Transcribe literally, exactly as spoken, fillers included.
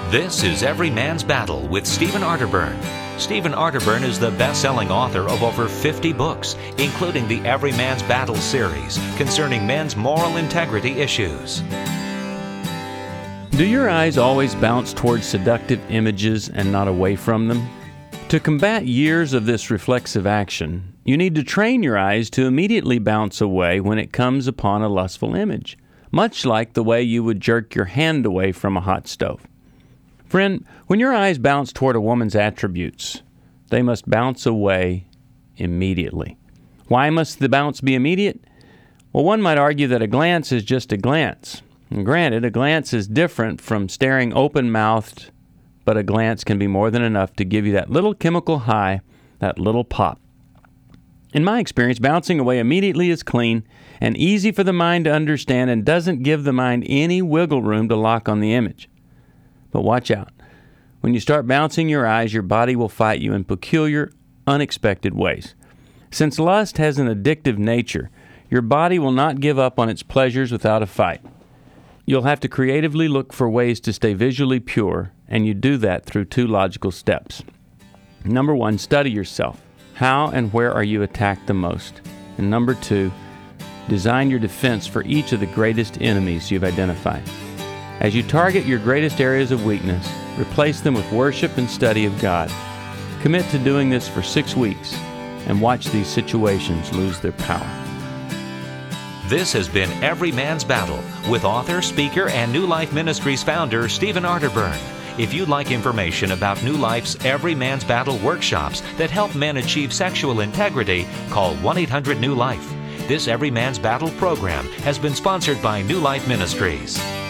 This is Every Man's Battle with Stephen Arterburn. Stephen Arterburn is the best-selling author of over fifty books, including the Every Man's Battle series concerning men's moral integrity issues. Do your eyes always bounce towards seductive images and not away from them? To combat years of this reflexive action, you need to train your eyes to immediately bounce away when it comes upon a lustful image, much like the way you would jerk your hand away from a hot stove. Friend, when your eyes bounce toward a woman's attributes, they must bounce away immediately. Why must the bounce be immediate? Well, one might argue that a glance is just a glance. And granted, a glance is different from staring open-mouthed, but a glance can be more than enough to give you that little chemical high, that little pop. In my experience, bouncing away immediately is clean and easy for the mind to understand and doesn't give the mind any wiggle room to lock on the image. But watch out. When you start bouncing your eyes, your body will fight you in peculiar, unexpected ways. Since lust has an addictive nature, your body will not give up on its pleasures without a fight. You'll have to creatively look for ways to stay visually pure, and you do that through two logical steps. Number one, study yourself. How and where are you attacked the most? And number two, design your defense for each of the greatest enemies you've identified. As you target your greatest areas of weakness, replace them with worship and study of God. Commit to doing this for six weeks and watch these situations lose their power. This has been Every Man's Battle with author, speaker, and New Life Ministries founder Stephen Arterburn. If you'd like information about New Life's Every Man's Battle workshops that help men achieve sexual integrity, call one eight hundred new life. This Every Man's Battle program has been sponsored by New Life Ministries.